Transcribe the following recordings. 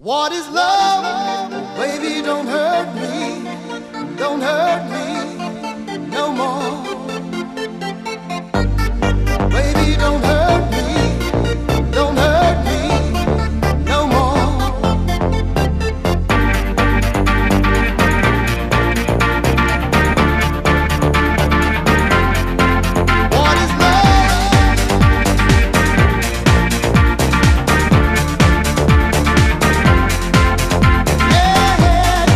What is love? Baby, don't hurt me. Don't hurt me no more. Baby, don't hurt me. Don't hurt me no more. What is love? Yeah.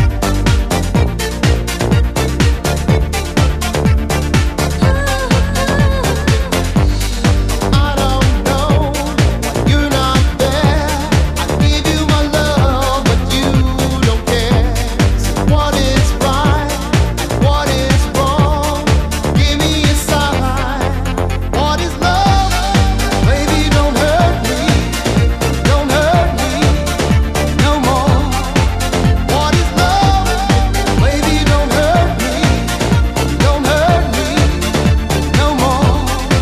I don't know why you're not there. I give you my love, but you don't care. So what is right and what is wrong? Give me a sign. What is love? Baby, don't hurt me. Don't hurt me no more. What is love? Baby, don't hurt me. Don't hurt me no more.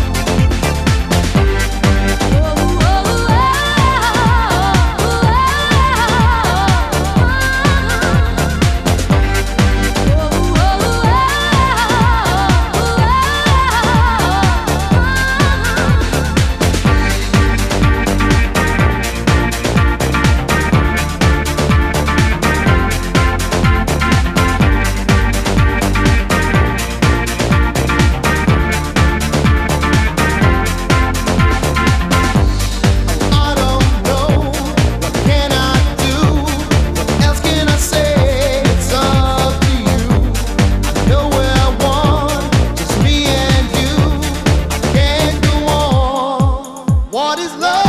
I don't know, what can I do? What else can I say? It's up to you. I know where one, just me and you. I can't go on. What is love?